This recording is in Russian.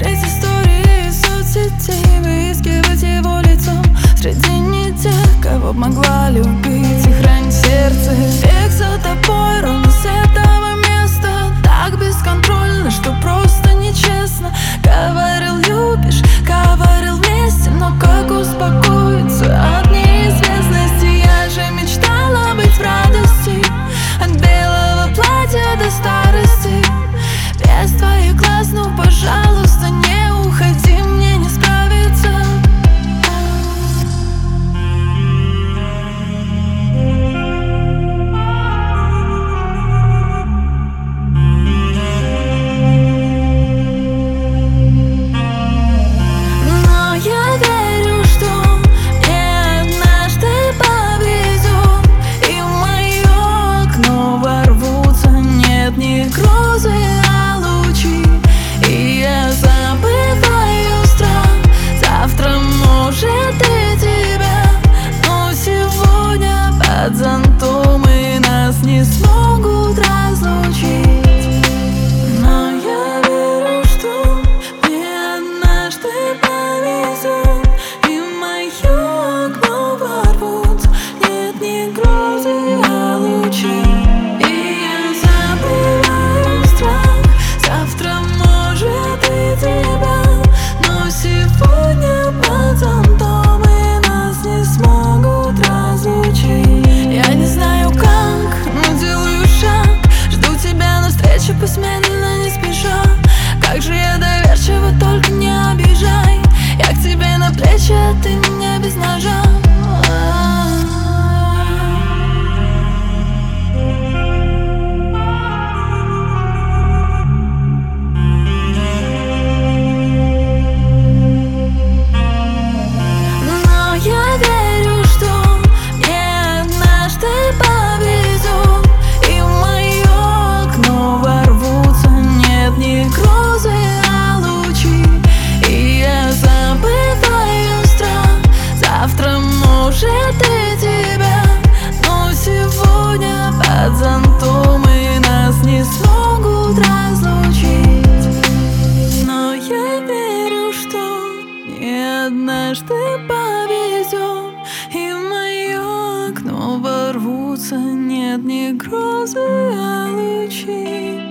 смотреть истории соцсетей, выискивать его лицо среди не тех, кого б могла любить и хранить сердце. Бег за тобой ровно с этого места, так бесконтрольно, что просто нечестно. Говорил любишь, говорил вместе, но как успокоиться от неизвестности? Я же мечтала быть в радости, от белого платья до старости. Без твоих глаз, ну пожалуйста, не уходи, мне не справиться. Но я верю, что мне однажды повезет, и в мое окно ворвутся нет ни грозы, а лучи. И я забываю страх, завтра может и тебя, но сегодня под зонтом и нас не смогут разлучить. Но я верю, что мне однажды повезет, и в мое окно ворвутся нет ни грозы, а лучи. И я забываю страх, завтра может и тебя, но сегодня под зонтом и нас не смогут разлучить. Я не знаю как, но делаю шаг, жду тебя навстречу, пусть медленно, не спеша. Как же я доверчива, только не обижай. Я к тебе на плечи, а ты меня без ножа. Но я верю, что мне однажды повезет, и в мое окно ворвутся нет ни грозы, а лучи. И я забываю страх, завтра может и тебя, но сегодня под зонтом и нас не смогут разлучить. Но я верю, что мне однажды повезет, и в мое окно ворвутся нет ни грозы, а лучи.